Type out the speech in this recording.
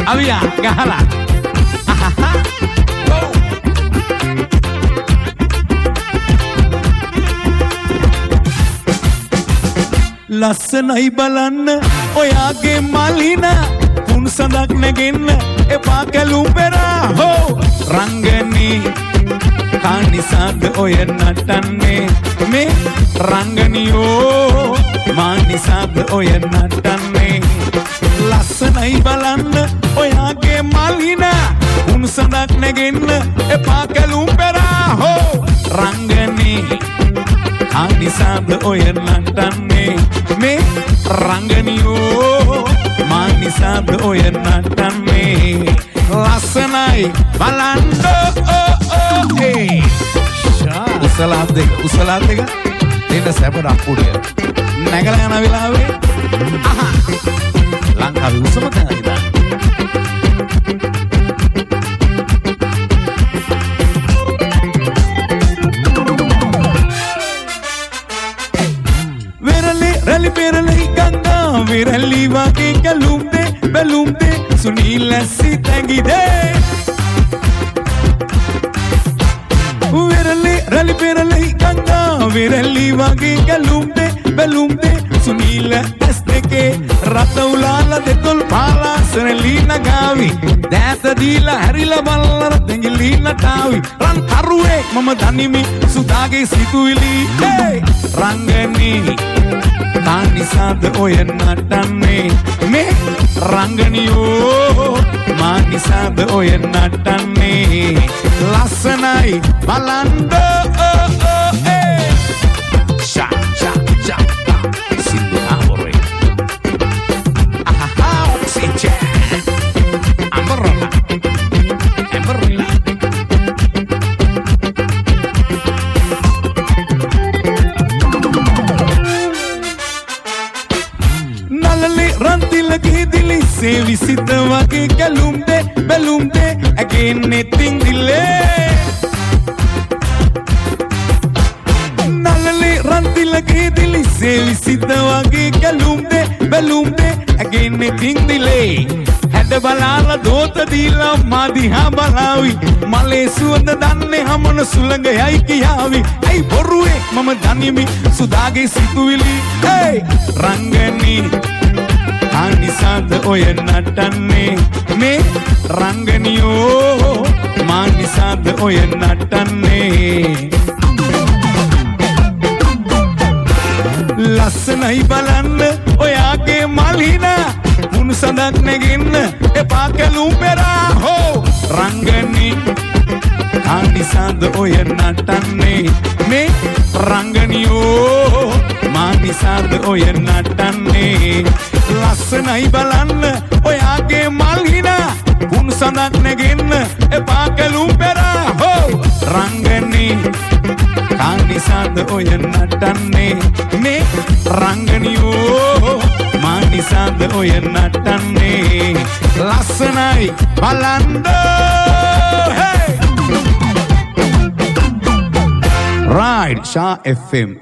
අවියා ගහලා ලස්සනයි බලන්න ඔයාගේ මලින පුන්සඳක් නැගෙන්න එපා කැලුම් පෙරා හෝ රංගනී කානිසාද ඔය නටන්නේ මේ රංගනියෝ මානිසාද ඔය නටන්නේ ලස්සනයි බලන්න ඔයාගේ මලින පුන්සඳක් නැගෙන්න එපා කැලුම් පෙරා හෝ රංගනී කානිසාද ඔය නටන්නේ මේ රංගනියෝ මානිසාද ඔය නටන්නේ ලස්සනයි බලන්න උසලාත් දෙක දෙන්න සැපරක් උඩිය නැගලා යන වෙලාවේ ලංකාවේ උසම තැන ඉඳන් රැලි පෙරලි ගංගා විරලි වගේ කැලුම් දේ සුනීල සිතැඟිදේ රැලි පෙරලි ගංගා විරලි වගේ කැලුම් දේ සුනීල ඇස් දෙකේ රත උලාල දෙතොල් පාලා සරලි නගාවි දෑත දීලා හැරිලා බල්ලර දෙඟිලි නටාවි රන් කරුවේ මම දනිමි සුදාගේ සිතුවිලි රංගනී කානිසාද ඔය නටන්නේ මේ රංගනියෝ මානිසාද ඔය නටන්නේ ලස්සනයි බලන්න සිද්ධ ආවරේ ඔක්සිජන් අම්බරලා rantilagi sevi sitta wage galumde belumde again netting dile nalale rantilagi sevi sitta wage galumde belumde again netting dile had balala dota dila madiha balawi male suwanda danne hamana sulanga yai kiyavi ai boruwe mama danimi sudage situwili hey rangani කානිසාද ඔය නටන්නේ මේ රංගනියෝ මානිසාද ඔය නටන්නේ ලස්සනයි බලන්න ඔයාගේ මලින පුන්සඳක් නැගෙන්න එපා කැලුම් පෙරා හෝ රංගනී කානිසාද ඔය නටන්නේ මේ රංගනියෝ මානිසාද ඔය නටන්නේ ලස්සනයි බලන්න ඔයාගේ මල්හින පුන්සඳක් නැගෙන්න එපා කැලුම් පෙරා හෝ රංගනී කානිසාද ඔය නටන්නේ මේ රංගනියෝ මානිසාද ඔය නටන්නේ ලස්සනයි බලන්න Right, Shah FM